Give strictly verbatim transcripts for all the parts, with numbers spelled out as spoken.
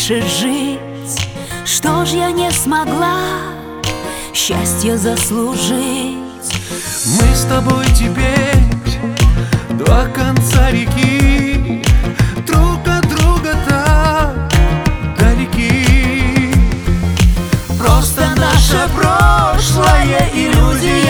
дальше жить? Что ж я не смогла счастье заслужить? Мы с тобой теперь два конца реки, друг от друга так далеки. Просто наше прошлое иллюзия,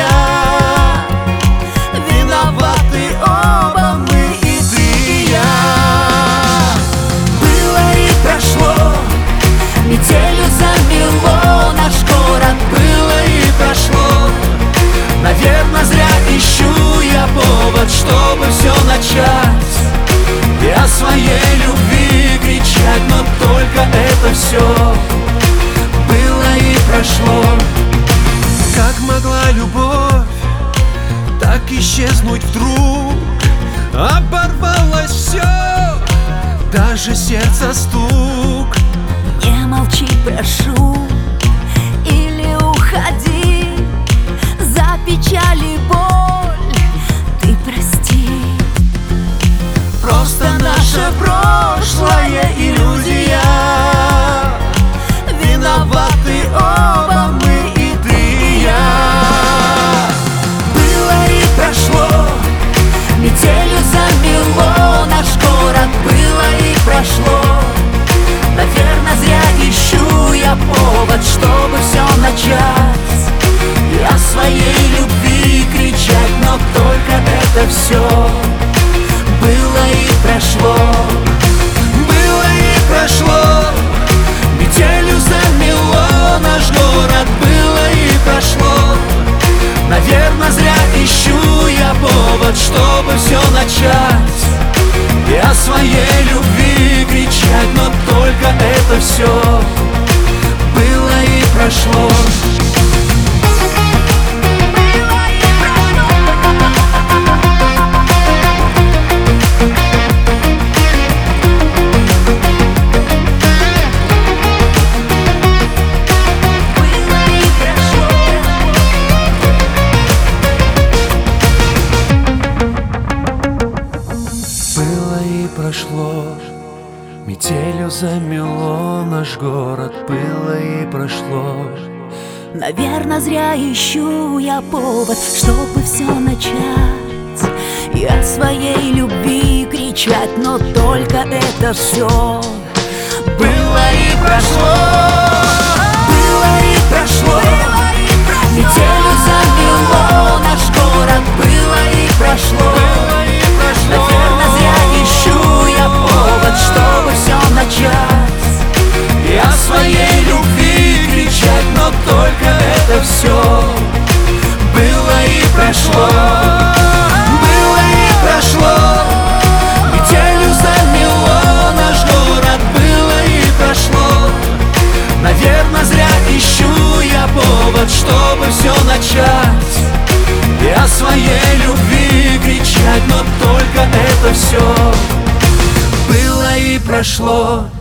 виноваты оба мы, и ты, и я. Было и прошло, метелью замело наш город. Было и прошло, наверное, зря ищу я повод, чтобы все начать и о своей любви кричать. Но только это все было и прошло. Как могла любовь так исчезнуть вдруг? Оборвалось все, даже сердце стук. Не молчи, прошу, или уходи. За печаль и боль ты прости. Просто наше прошлое иллюзия, виноваты оба мы, и ты, и я. Было и прошло, метелью замело наш город. Было и прошло, наверное, зря ищу я повод, чтобы все начать и о своей любви кричать. Но только это все было и прошло. Было и прошло, метелью замело наш город. Было и прошло, наверное, зря ищу я повод, чтобы все начать и о своей любви кричать. Но только это все было и прошло. Прошло, метелью замело наш город. Было и прошло, наверное, зря ищу я повод, чтобы все начать и о своей любви кричать. Но только это все было и прошло. Было и прошло, метелью замело наш город. Было и прошло, наверное, зря ищу я повод, чтобы все начать и о своей любви кричать. Но только это все было и прошло. Было и прошло, метелью замело наш город. Было и прошло, наверное, зря ищу я повод, чтобы все начать и о своей любви кричать. Но только это все было и прошло.